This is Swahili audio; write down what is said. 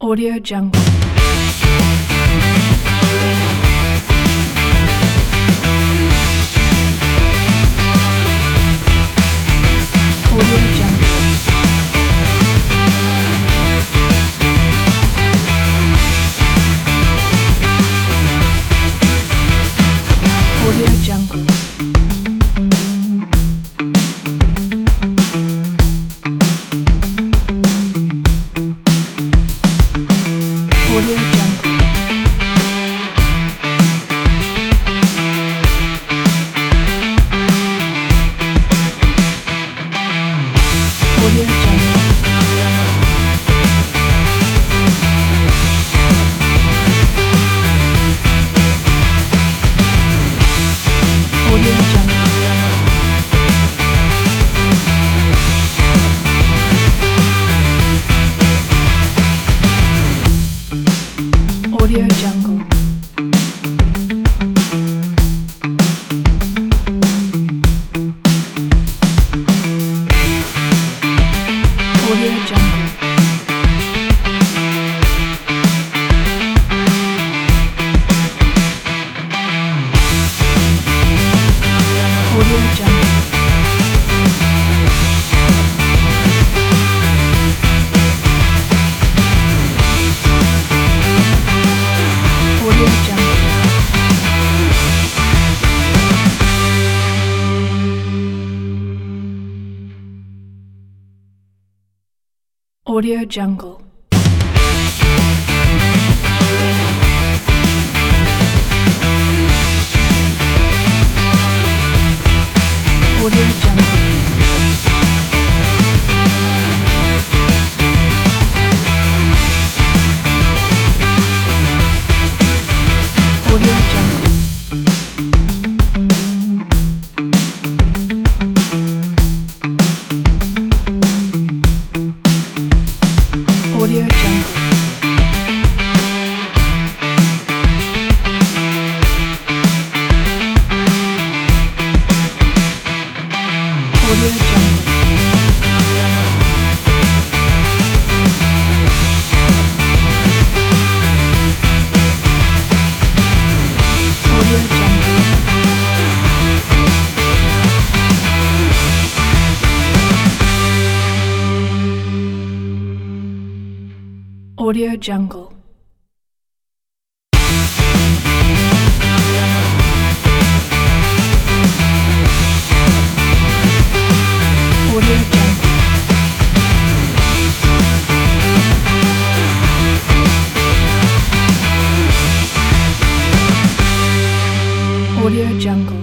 Audio Jungle. Audio Jungle. Audio Jungle. Audio Jungle. Audio Jungle. Audio Jungle. Audio Jungle. Audio Jungle. Audio Jungle. Audio Jungle. Audio Jungle. Audio Jungle. Audio Jungle. Audio Jungle. Audio Jungle. Audio Jungle. Audio Jungle. Audio Jungle. Audio Jungle.